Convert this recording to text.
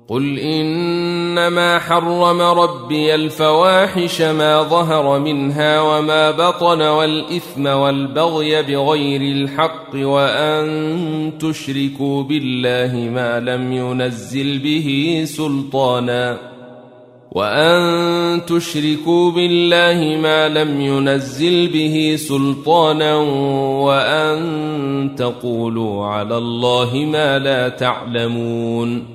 قل إنما حرم ربي الفواحش ما ظهر منها وما بطن والإثم والبغي بغير الحق وأن تشركوا بالله ما لم ينزل به سلطانا وأن تقولوا على الله ما لا تعلمون